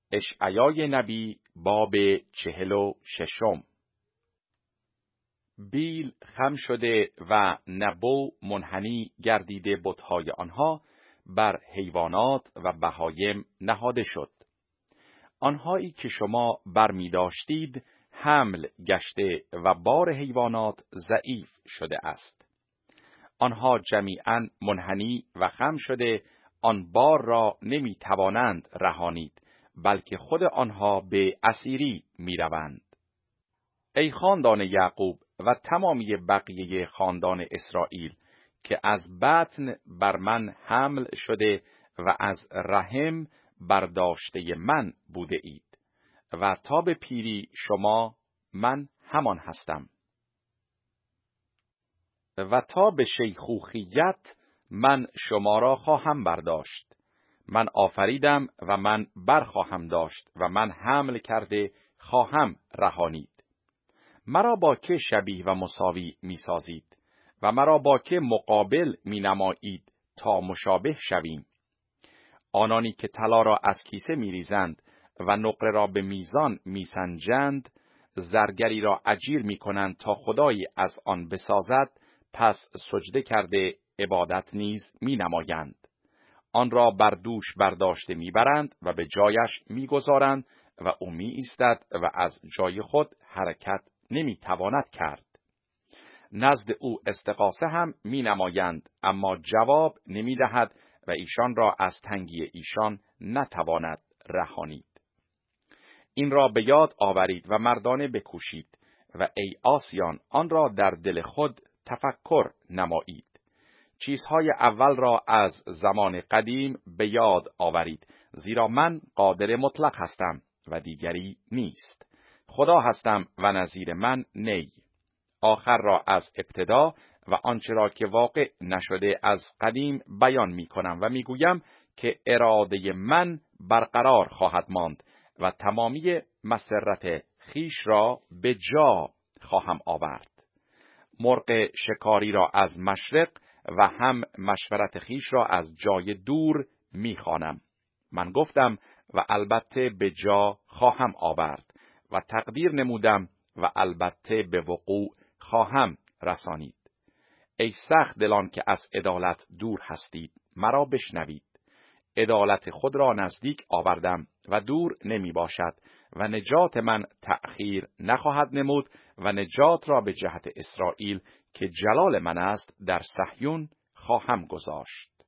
اشعیای نبی باب 46. بیل خم شده و نبو منحنی گردیده بت‌های آنها بر حیوانات و بهایم نهاده شد. آنهایی که شما برمی داشتید حمل گشته و بار حیوانات ضعیف شده است. آنها جمیعاً منحنی و خم شده آن بار را نمی توانند رهانید، بلکه خود آنها به اسیری می روند. ای خاندان یعقوب و تمامی بقیه خاندان اسرائیل که از بطن بر من حمل شده و از رحم برداشته من بوده اید و تا به پیری شما من همان هستم و تا به شیخوخیت من شما را خواهم برداشت. من آفریدم و من برخواهم داشت و من حمل کرده خواهم رهانید. مرا با که شبیه و مساوی می سازید و مرا با که مقابل می نمایید تا مشابه شویم؟ آنانی که طلا را از کیسه می ریزند و نقره را به میزان می سنجند، زرگری را اجیر می کنند تا خدایی از آن بسازد، پس سجده کرده عبادت نیز می نمایند. آن را بر دوش برداشته می برند و به جایش می گذارند و او می ایستد و از جای خود حرکت نمی تواند کرد. نزد او استغاثه هم می نمایند، اما جواب نمی دهد و ایشان را از تنگی ایشان نتواند رهانید. این را به یاد آورید و مردانه بکوشید و ای آسیان آن را در دل خود تفکر نمایید. چیزهای اول را از زمان قدیم به یاد آورید، زیرا من قادر مطلق هستم و دیگری نیست. خدا هستم و نظیر من نی. آخر را از ابتدا و آنچه را که واقع نشده از قدیم بیان می کنم و می گویم که اراده من برقرار خواهد ماند و تمامی مسرت خیش را به جا خواهم آورد. مرغ شکاری را از مشرق و هم مشورت خیش را از جای دور می خوانم. من گفتم و البته به جا خواهم آورد و تقدیر نمودم و البته به وقوع خواهم رسانید. ای سخت دلان که از عدالت دور هستید، مرا بشنوید. عدالت خود را نزدیک آوردم و دور نمی باشد و نجات من تأخیر نخواهد نمود و نجات را به جهت اسرائیل که جلال من است در صهیون خواهم گذاشت.